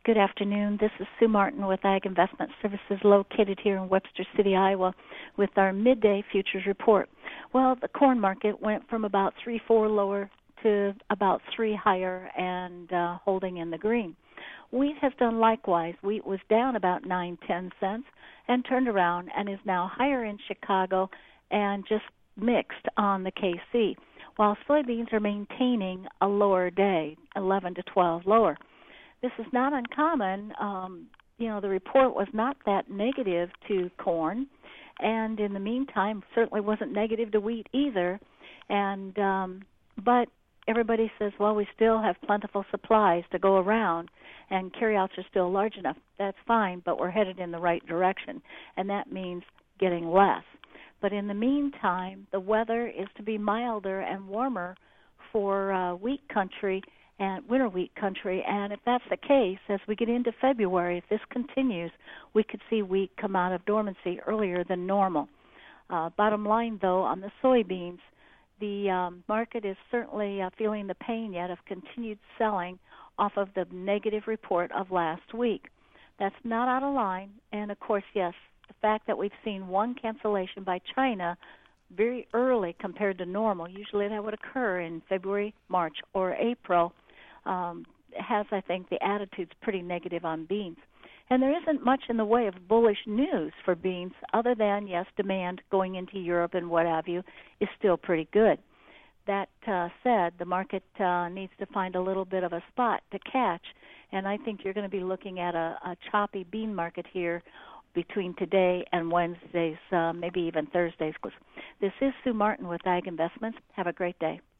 Good afternoon. This is Sue Martin with Ag Investment Services located here in Webster City, Iowa, with our midday futures report. Well, the corn market went from about 3.4 lower to about 3 higher and holding in the green. Wheat has done likewise. Wheat was down about 9-10 cents and turned around and is now higher in Chicago and just mixed on the KC, while soybeans are maintaining a lower day, 11 to 12 lower. This is not uncommon. The report was not that negative to corn, and in the meantime, certainly wasn't negative to wheat either. But everybody says, well, we still have plentiful supplies to go around, and carryouts are still large enough. That's fine, but we're headed in the right direction, and that means getting less. But in the meantime, the weather is to be milder and warmer for wheat country and winter wheat country, and if that's the case, as we get into February, if this continues, we could see wheat come out of dormancy earlier than normal. Bottom line, though, on the soybeans, the market is certainly feeling the pain yet of continued selling off of the negative report of last week. That's not out of line, and of course, yes, the fact that we've seen one cancellation by China very early compared to normal, usually that would occur in February, March, or April, has, I think, the attitude's pretty negative on beans. And there isn't much in the way of bullish news for beans other than, yes, demand going into Europe and what have you is still pretty good. That said, the market needs to find a little bit of a spot to catch, and I think you're going to be looking at a choppy bean market here between today and Wednesdays, maybe even Thursdays. This is Sue Martin with Ag Investments. Have a great day.